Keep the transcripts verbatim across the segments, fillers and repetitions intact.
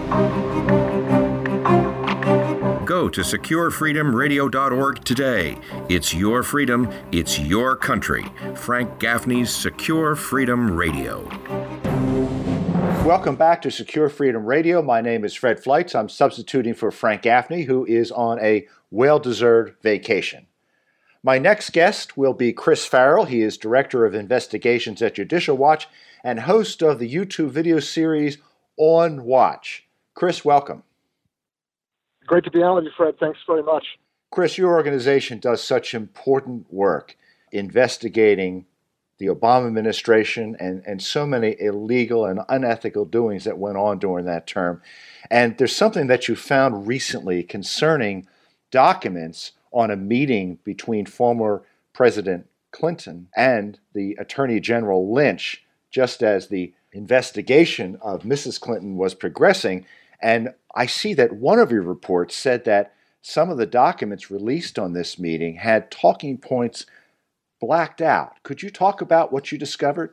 Go to secure freedom radio dot org today. It's your freedom, it's your country. Frank Gaffney's Secure Freedom Radio. Welcome back to Secure Freedom Radio. My name is Fred Fleitz. I'm substituting for Frank Gaffney, who is on a well-deserved vacation. My next guest will be Chris Farrell. He is Director of Investigations at Judicial Watch and host of the YouTube video series On Watch. Chris, welcome. Great to be on with you, Fred. Thanks very much. Chris, your organization does such important work investigating the Obama administration and, and so many illegal and unethical doings that went on during that term. And there's something that you found recently concerning documents on a meeting between former President Clinton and the Attorney General Lynch, just as the investigation of Missus Clinton was progressing. And I see that one of your reports said that some of the documents released on this meeting had talking points blacked out. Could you talk about what you discovered?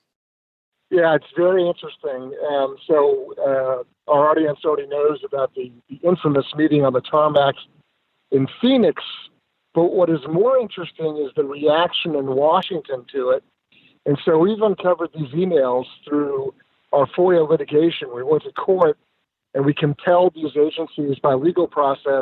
Yeah, it's very interesting. Um, so uh, our audience already knows about the, the infamous meeting on the tarmac in Phoenix. But what is more interesting is the reaction in Washington to it. And so we've uncovered these emails through our FOIA litigation. We went to court and we compelled these agencies by legal process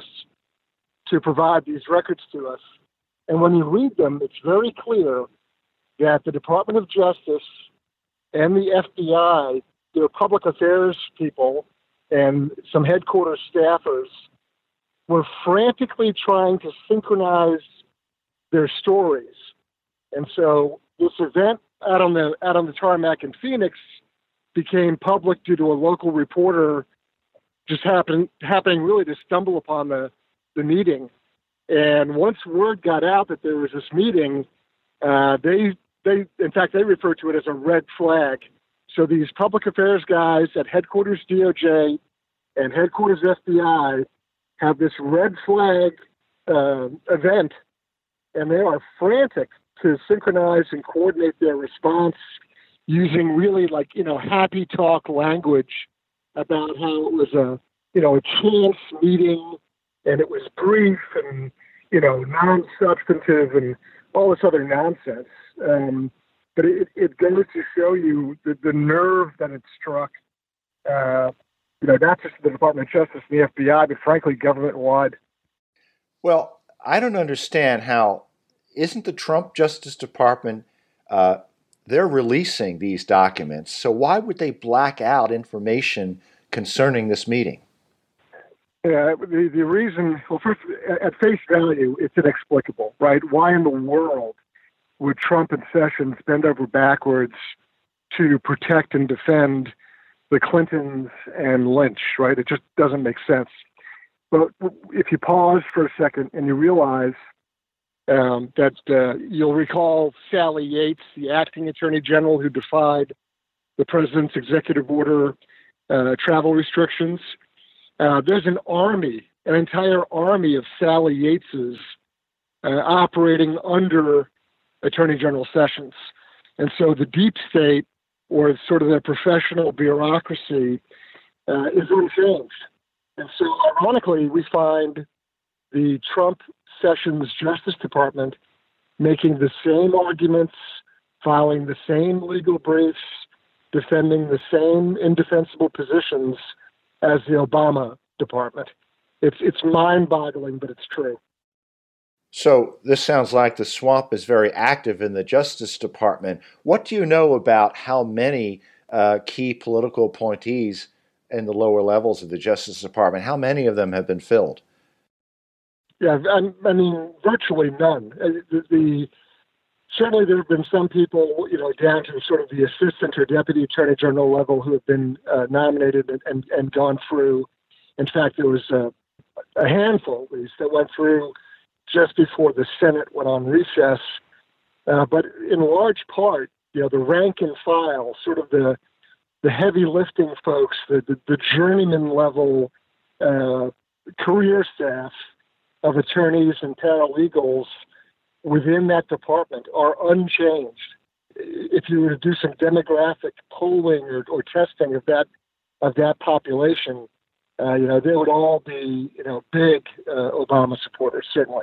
to provide these records to us. And when you read them, it's very clear that the Department of Justice and the F B I, their public affairs people, and some headquarters staffers were frantically trying to synchronize their stories. And so this event out on the out on the tarmac in Phoenix became public due to a local reporter just happen, happening really to stumble upon the, the meeting. And once word got out that there was this meeting, uh, they, they, in fact, they referred to it as a red flag. So these public affairs guys at headquarters D O J and headquarters F B I have this red flag uh, event, and they are frantic to synchronize and coordinate their response using really like, you know, happy talk language about how it was a, you know, a chance meeting and it was brief and, you know, non-substantive and all this other nonsense. Um, but it, it goes to show you the, the nerve that it struck, uh, you know, not just the Department of Justice and the F B I, but frankly, government-wide. Well, I don't understand how, isn't the Trump Justice Department, uh, they're releasing these documents, so why would they black out information concerning this meeting? Yeah, the, the reason, well, first, at face value, it's inexplicable, right? Why in the world would Trump and Sessions bend over backwards to protect and defend the Clintons and Lynch, right? It just doesn't make sense. But if you pause for a second and you realize um, that uh, you'll recall Sally Yates, the acting attorney general who defied the president's executive order uh, travel restrictions, uh, there's an army, an entire army of Sally Yateses uh, operating under Attorney General Sessions. And so the deep state, or sort of the professional bureaucracy, uh, is unchanged. And so ironically, we find the Trump Sessions Justice Department making the same arguments, filing the same legal briefs, defending the same indefensible positions as the Obama department. It's it's mind-boggling, but it's true. So this sounds like the swamp is very active in the Justice Department. What do you know about how many uh, key political appointees in the lower levels of the Justice Department, how many of them have been filled? Yeah, I, I mean, virtually none. The, the certainly there have been some people, you know, down to sort of the assistant or deputy attorney general level who have been uh, nominated and, and, and gone through. In fact, there was a, a handful, at least, that went through just before the Senate went on recess. Uh, but in large part, you know, the rank and file, sort of the the heavy lifting folks, the, the, the journeyman level uh, career staff of attorneys and paralegals within that department are unchanged. If you were to do some demographic polling or, or testing of that of that population, uh, you know, they would all be, you know, big uh, Obama supporters, certainly.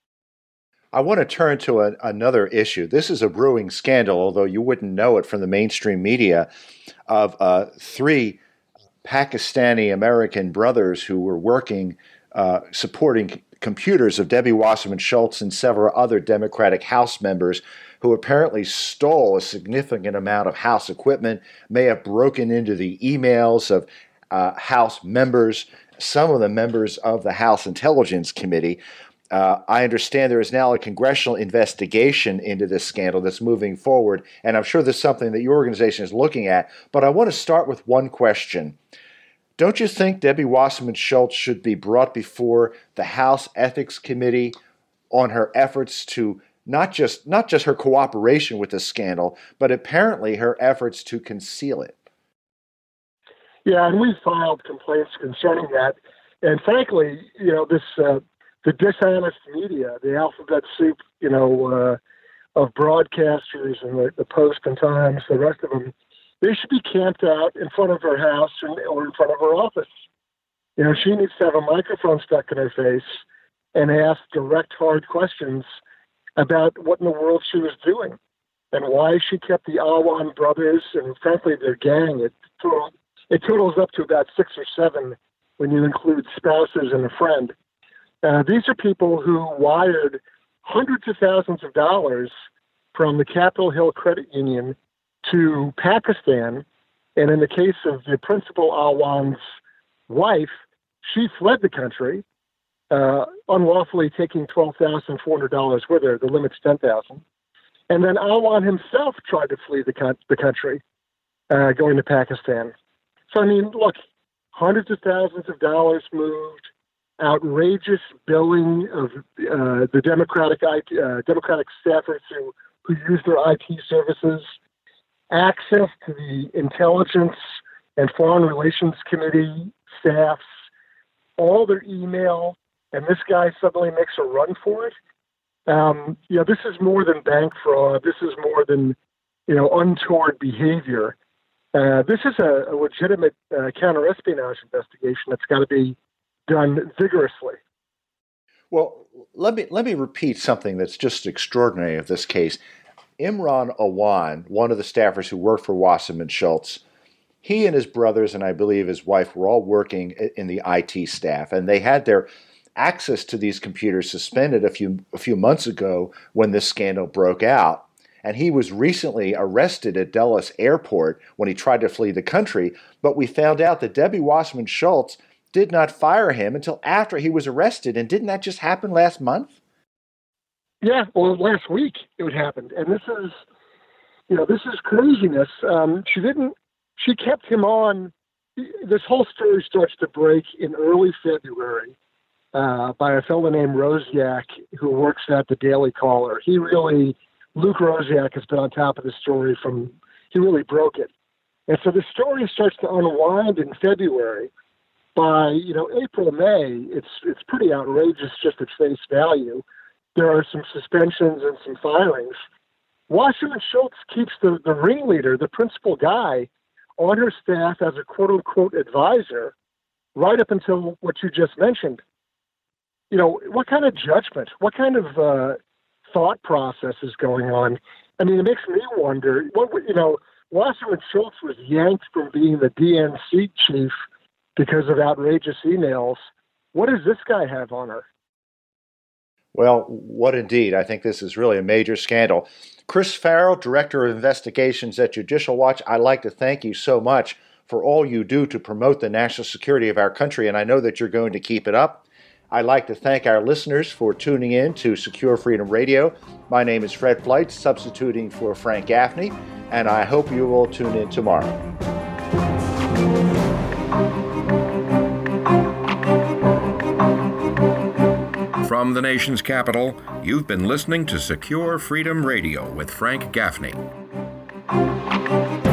I want to turn to a, another issue. This is a brewing scandal, although you wouldn't know it from the mainstream media, of uh, three Pakistani-American brothers who were working, uh, supporting computers of Debbie Wasserman Schultz and several other Democratic House members who apparently stole a significant amount of House equipment, may have broken into the emails of uh, House members, some of the members of the House Intelligence Committee. Uh, I understand there is now a congressional investigation into this scandal that's moving forward, and I'm sure this is something that your organization is looking at. But I want to start with one question. Don't you think Debbie Wasserman Schultz should be brought before the House Ethics Committee on her efforts to not just not just her cooperation with the scandal, but apparently her efforts to conceal it? Yeah, and we filed complaints concerning that. And frankly, you know, this uh, the dishonest media, the alphabet soup, you know, uh, of broadcasters and the, the Post and Times, the rest of them, they should be camped out in front of her house or in front of her office. You know, she needs to have a microphone stuck in her face and ask direct, hard questions about what in the world she was doing and why she kept the Alwan brothers and, frankly, their gang. It, total, it totals up to about six or seven when you include spouses and a friend. Uh, these are people who wired hundreds of thousands of dollars from the Capitol Hill Credit Union to Pakistan. And in the case of the principal Alwan's wife, she fled the country, uh, unlawfully taking twelve thousand four hundred dollars with her. The limit's ten thousand dollars. And then Alwan himself tried to flee the, con- the country, uh, going to Pakistan. So, I mean, look, hundreds of thousands of dollars moved, outrageous billing of uh, the Democratic I T, uh, Democratic staffers who, who use their I T services, access to the Intelligence and Foreign Relations Committee staffs, all their email, and this guy suddenly makes a run for it. Um, you know, this is more than bank fraud. This is more than, you know, untoward behavior. Uh, this is a, a legitimate uh, counterespionage investigation that's got to be done vigorously. Well, let me let me repeat something that's just extraordinary of this case. Imran Awan, one of the staffers who worked for Wasserman Schultz, he and his brothers and I believe his wife were all working in the I T staff, and they had their access to these computers suspended a few a few months ago when this scandal broke out. And he was recently arrested at Dulles Airport when he tried to flee the country. But we found out that Debbie Wasserman Schultz did not fire him until after he was arrested. And didn't that just happen last month? Yeah, well, last week it happened. And this is, you know, this is craziness. Um, she didn't, she kept him on. This whole story starts to break in early February uh, by a fellow named Rosiak who works at the Daily Caller. He really, Luke Rosiak has been on top of the story from, he really broke it. And so the story starts to unwind in February. By, you know, April, May, it's it's pretty outrageous just at face value. There are some suspensions and some firings. Wasserman Schultz keeps the, the ringleader, the principal guy, on her staff as a quote-unquote advisor right up until what you just mentioned. You know, what kind of judgment, what kind of uh, thought process is going on? I mean, it makes me wonder, what, you know, Wasserman Schultz was yanked from being the D N C chief because of outrageous emails. What does this guy have on her? Well, what indeed. I think this is really a major scandal. Chris Farrell, Director of Investigations at Judicial Watch, I'd like to thank you so much for all you do to promote the national security of our country, and I know that you're going to keep it up. I'd like to thank our listeners for tuning in to Secure Freedom Radio. My name is Fred Flight, substituting for Frank Gaffney, and I hope you will tune in tomorrow. From the nation's capital, you've been listening to Secure Freedom Radio with Frank Gaffney.